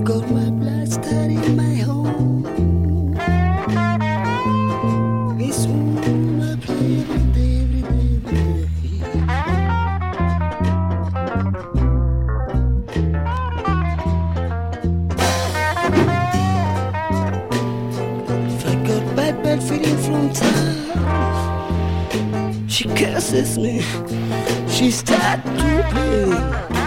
got my blood started in my home. This one I play every day, every day, every day. If I got bad feeling from time, she curses me, she start to play.